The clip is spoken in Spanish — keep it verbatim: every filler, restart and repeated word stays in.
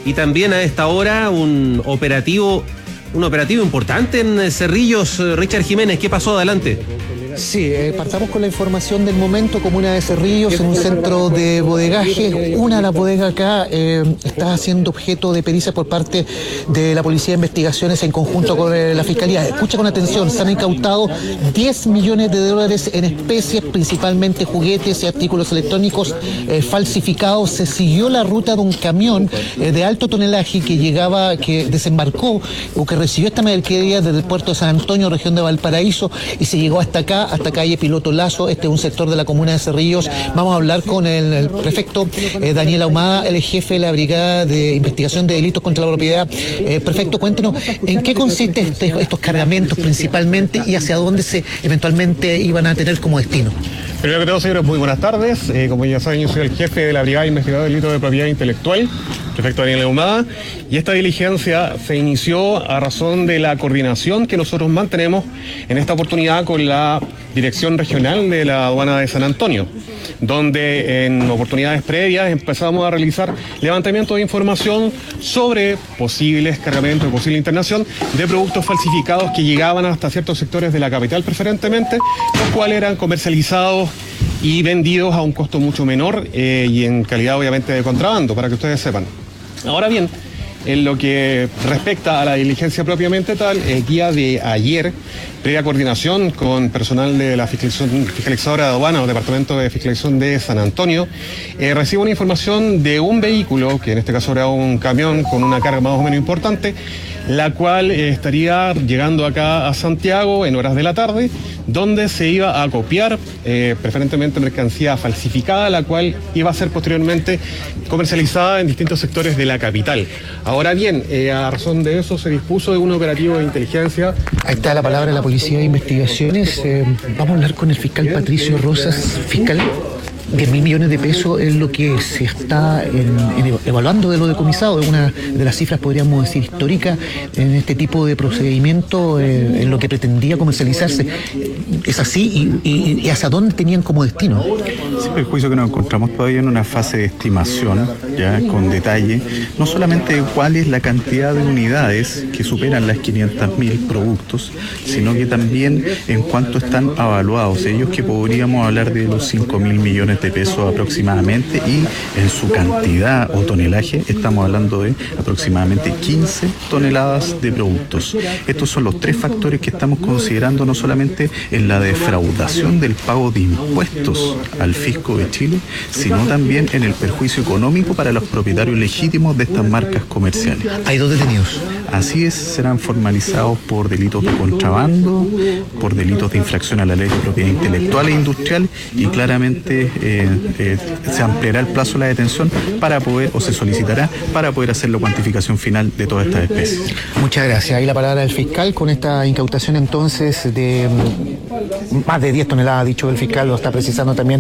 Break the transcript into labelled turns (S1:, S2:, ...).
S1: y también a esta hora un operativo, un operativo importante en Cerrillos. Richard Jiménez, ¿qué pasó? Adelante.
S2: Sí, eh, partamos con la información del momento. Comuna de Cerrillos, en un centro de bodegaje. Una de las bodegas acá eh, está siendo objeto de pericia por parte de la Policía de Investigaciones en conjunto con eh, la Fiscalía. Escucha con atención, se han incautado diez millones de dólares en especies, principalmente juguetes y artículos electrónicos eh, falsificados. Se siguió la ruta de un camión eh, de alto tonelaje que llegaba, que desembarcó o que recibió esta mercadería desde el puerto de San Antonio, región de Valparaíso, y se llegó hasta acá, hasta calle Piloto Lazo. Este es un sector de la comuna de Cerrillos. Vamos a hablar con el, el prefecto eh, Daniel Ahumada, el jefe de la Brigada de Investigación de Delitos contra la Propiedad. Eh, prefecto, cuéntenos, ¿en qué consiste este, estos cargamentos principalmente y hacia dónde se eventualmente iban a tener como destino?
S3: Primero que todo, señores, muy buenas tardes. Eh, como ya saben, yo soy el jefe de la Brigada de Investigación de Delitos de Propiedad Intelectual, prefecto Daniel Ahumada, y esta diligencia se inició a razón de la coordinación que nosotros mantenemos en esta oportunidad con la Dirección Regional de la Aduana de San Antonio, donde en oportunidades previas empezamos a realizar levantamiento de información sobre posibles cargamentos, posible internación de productos falsificados que llegaban hasta ciertos sectores de la capital preferentemente, los cuales eran comercializados y vendidos a un costo mucho menor eh, y en calidad obviamente de contrabando, para que ustedes sepan. Ahora bien, en lo que respecta a la diligencia propiamente tal, el día de ayer, previa coordinación con personal de la fiscalizadora de aduana o Departamento de Fiscalización de San Antonio, eh, recibo una información de un vehículo, que en este caso era un camión con una carga más o menos importante, la cual eh, estaría llegando acá a Santiago en horas de la tarde, donde se iba a copiar eh, preferentemente mercancía falsificada, la cual iba a ser posteriormente comercializada en distintos sectores de la capital. Ahora bien, eh, a razón de eso se dispuso de un operativo de inteligencia.
S2: Ahí está la palabra de la Policía de Investigaciones. Eh, vamos a hablar con el fiscal Patricio Rosas. Fiscal, diez mil millones de pesos es lo que se está en, en, evaluando de lo decomisado, es una de las cifras, podríamos decir, históricas en este tipo de procedimiento, eh, en lo que pretendía comercializarse. ¿Es así? ¿Y, y, y hacia dónde tenían como destino?
S4: Sí, el juicio que nos encontramos todavía en una fase de estimación, ya con detalle, no solamente de cuál es la cantidad de unidades que superan las quinientos mil productos, sino que también en cuánto están avaluados ellos, que podríamos hablar de los cinco mil millones de pesos aproximadamente, y en su cantidad o tonelaje estamos hablando de aproximadamente quince toneladas de productos. Estos son los tres factores que estamos considerando, no solamente en la defraudación del pago de impuestos al fisco de Chile, sino también en el perjuicio económico para los propietarios legítimos de estas marcas comerciales.
S2: Hay dos detenidos.
S4: Así es, serán formalizados por delitos de contrabando, por delitos de infracción a la ley de propiedad intelectual e industrial, y claramente eh, eh, se ampliará el plazo de la detención para poder, o se solicitará, para poder hacer la cuantificación final de todas estas especies.
S2: Muchas gracias. Ahí la palabra del fiscal con esta incautación entonces de más de diez toneladas, ha dicho el fiscal, lo está precisando también